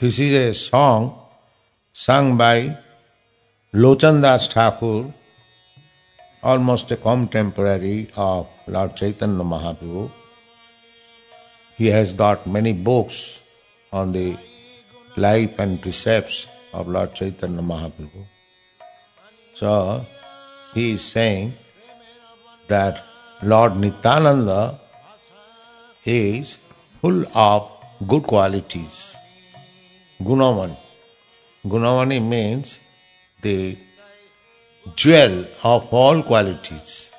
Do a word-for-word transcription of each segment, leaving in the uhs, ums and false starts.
This is a song sung by Lochan Das Thakur, almost a contemporary of Lord Chaitanya Mahaprabhu. He has got many books on the life and precepts of Lord Chaitanya Mahaprabhu. So, he is saying that Lord Nityananda is full of good qualities. Gunamani. Gunamani means the jewel of all qualities.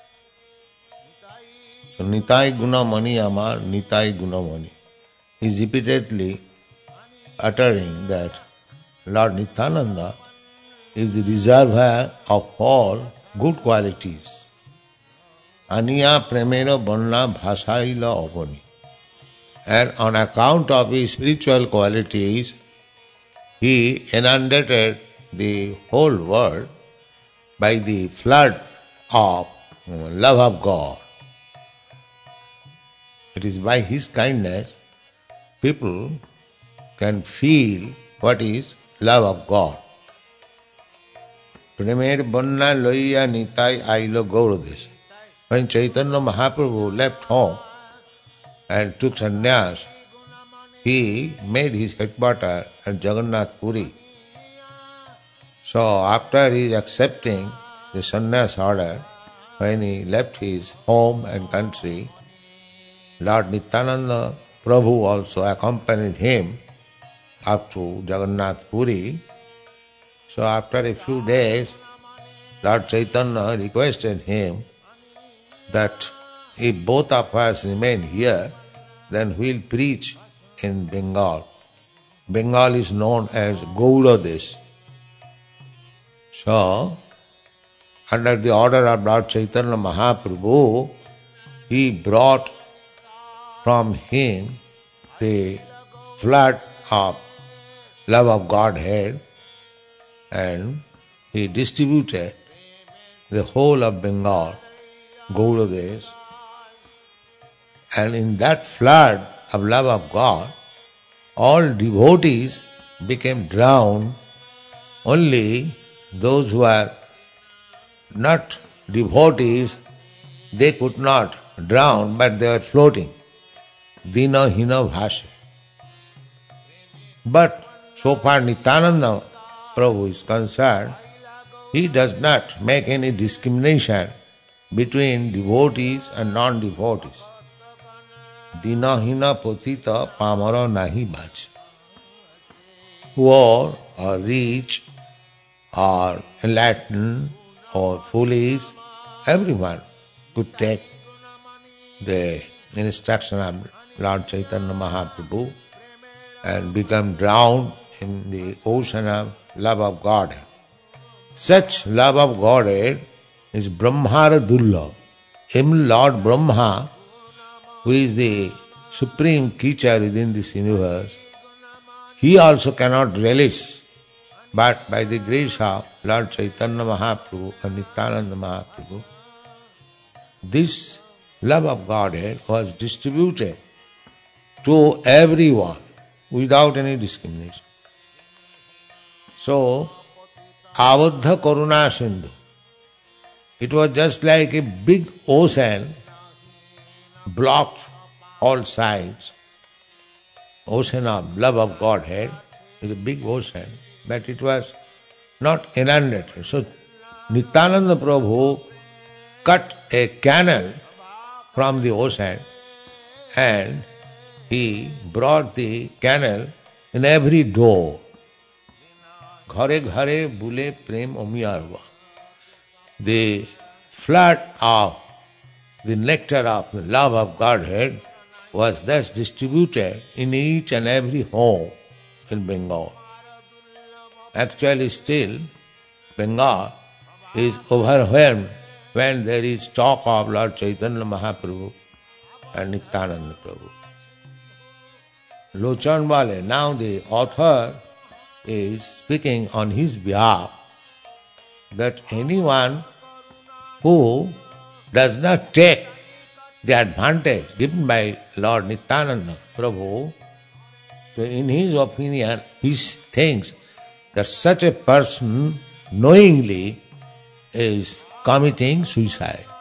So, Nitai Gunamani Amar, Nitai Gunamani. He is repeatedly uttering that Lord Nityananda is the reservoir of all good qualities. Aniya premera banna bhasaila avani. And on account of his spiritual qualities, he inundated the whole world by the flood of love of God. It is by his kindness people can feel what is love of God. Premer banna loiya nitai ailo gauradesh. When Chaitanya Mahaprabhu left home and took sannyas, he made his headquarters at Jagannath Puri. So after his accepting the sannyas order, when he left his home and country, Lord Nityananda Prabhu also accompanied him up to Jagannath Puri. So after a few days, Lord Chaitanya requested him that if both of us remain here, then we'll preach in Bengal. Bengal is known as Gauradesh. So, under the order of Lord Chaitanya Mahaprabhu, he brought from him the flood of love of Godhead and he distributed the whole of Bengal, Gauradesh, and in that flood of love of God, all devotees became drowned. Only those who are not devotees, they could not drown, but they were floating. Dina hina bhasha. But so far Nityananda Prabhu is concerned, he does not make any discrimination between devotees and non-devotees. Dina hina patita pamara nahi bhaj. Poor or rich or enlightened or foolish, everyone could take the instruction of Lord Chaitanya Mahaprabhu and become drowned in the ocean of love of Godhead. Such love of Godhead is Brahmara Dullabh. Even Lord Brahma, who is the supreme creature within this universe, he also cannot relish, but by the grace of Lord Chaitanya Mahaprabhu and Nityananda Mahaprabhu, this love of Godhead was distributed to everyone without any discrimination. So, Avadha Karuna Sindhu, it was just like a big ocean blocked all sides. Ocean of love of Godhead is a big ocean, but it was not inundated. So Nityananda Prabhu cut a canal from the ocean and he brought the canal in every door. Ghare ghare bule prem omiyarva. The flood of the nectar of the love of Godhead was thus distributed in each and every home in Bengal. Actually still, Bengal is overwhelmed when there is talk of Lord Chaitanya Mahaprabhu and Nityananda Prabhu. Lochan Wale, now the author is speaking on his behalf that anyone who does not take the advantage given by Lord Nityananda Prabhu So in his opinion, he thinks that such a person knowingly is committing suicide.